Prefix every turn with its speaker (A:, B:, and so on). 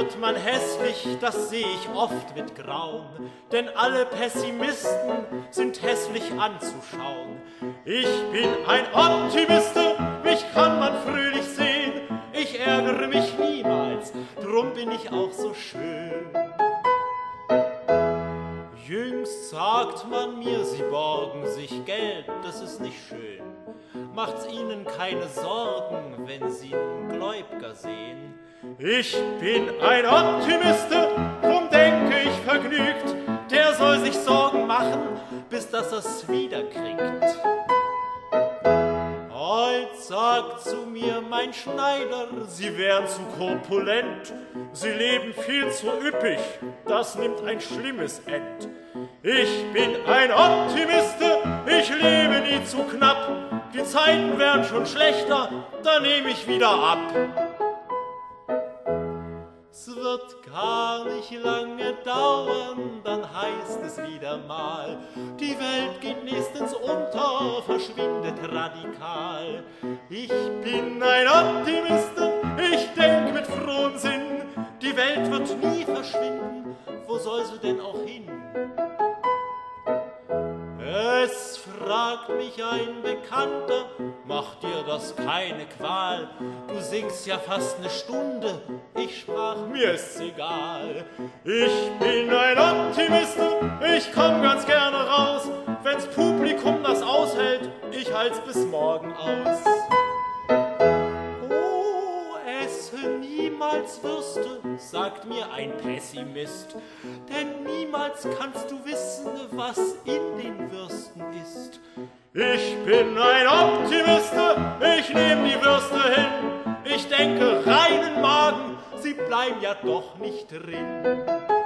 A: wird man hässlich, das seh ich oft mit Grauen, denn alle Pessimisten sind hässlich anzuschauen. Ich bin ein Optimiste, mich kann man fröhlich sehen, ich ärgere mich niemals, drum bin ich auch so schön. Jüngst sagt man mir, sie borgen sich Geld, das ist nicht schön. Macht's ihnen keine Sorgen, wenn sie einen Gläubger sehen. Ich bin ein Optimiste, drum denke ich vergnügt, der soll sich Sorgen machen, bis dass er's wiederkriegt. Heut sagt zu mir mein Schneider, sie wären zu korpulent, sie leben viel zu üppig, das nimmt ein schlimmes End. Ich bin ein Optimiste, ich lebe nie zu knapp, die Zeiten wären schon schlechter, da nehm ich wieder ab. Es wird gar nicht lange dauern, dann heißt es wieder mal, die Welt geht nächstens unter, verschwindet radikal. Ich bin ein Optimiste, ich denk mit frohem Sinn, die Welt wird nie verschwinden, wo soll sie denn auch hin? Es fragt mich ein Bekannter, macht dir das keine Qual? Du singst ja fast eine Stunde, ich sprach, mir ist's egal. Ich bin ein Optimiste, ich komm ganz gerne raus, wenn's Publikum das aushält, ich halt's bis morgen aus. Oh, esse niemals Würste, sagt mir ein Pessimist, denn niemals kannst du wissen, was in den Würsten ist. Ich bin ein Optimiste, ich nehm die Würste hin, ich denke reinen Magen, sie bleiben ja doch nicht drin.